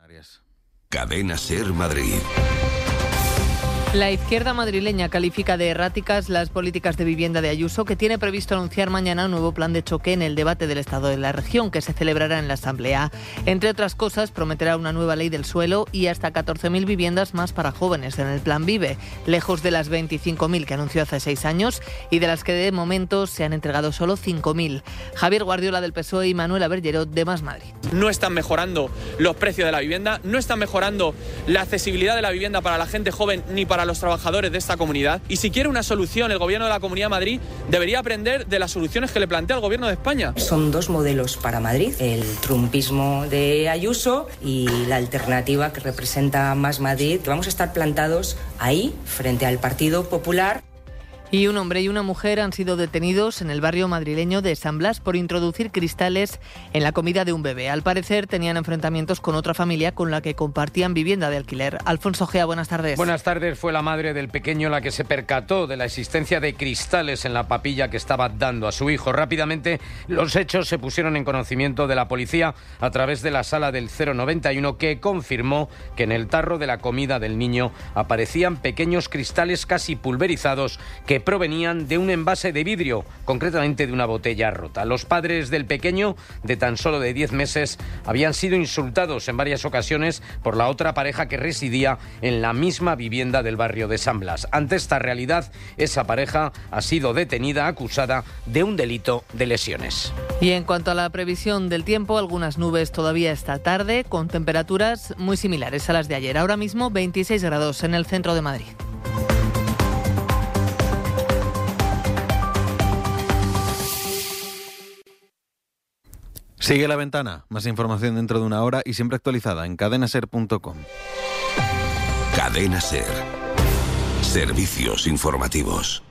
Cadena Ser Madrid. La izquierda madrileña califica de erráticas las políticas de vivienda de Ayuso, que tiene previsto anunciar mañana un nuevo plan de choque en el debate del Estado de la región, que se celebrará en la Asamblea. Entre otras cosas, prometerá una nueva ley del suelo y hasta 14.000 viviendas más para jóvenes en el Plan Vive, lejos de las 25.000 que anunció hace 6 años y de las que de momento se han entregado solo 5.000. Javier Guardiola del PSOE y Manuela Bergerot de Más Madrid. No están mejorando los precios de la vivienda, no están mejorando la accesibilidad de la vivienda para la gente joven ni para los trabajadores de esta comunidad. Y si quiere una solución, el Gobierno de la Comunidad de Madrid debería aprender de las soluciones que le plantea el Gobierno de España. Son dos modelos para Madrid, el trumpismo de Ayuso y la alternativa que representa Más Madrid. Vamos a estar plantados ahí, frente al Partido Popular. Y un hombre y una mujer han sido detenidos en el barrio madrileño de San Blas por introducir cristales en la comida de un bebé. Al parecer tenían enfrentamientos con otra familia con la que compartían vivienda de alquiler. Alfonso Gea, buenas tardes. Buenas tardes. Fue la madre del pequeño la que se percató de la existencia de cristales en la papilla que estaba dando a su hijo. Rápidamente los hechos se pusieron en conocimiento de la policía a través de la sala del 091, que confirmó que en el tarro de la comida del niño aparecían pequeños cristales casi pulverizados que provenían de un envase de vidrio, concretamente de una botella rota. Los padres del pequeño, de tan solo de 10 meses, habían sido insultados en varias ocasiones por la otra pareja que residía en la misma vivienda del barrio de San Blas. Ante esta realidad, esa pareja ha sido detenida, acusada de un delito de lesiones. Y en cuanto a la previsión del tiempo, algunas nubes todavía esta tarde, con temperaturas muy similares a las de ayer. Ahora mismo 26 grados en el centro de Madrid. Sigue La Ventana. Más información dentro de una hora y siempre actualizada en cadenaser.com. Cadena Ser. Servicios informativos.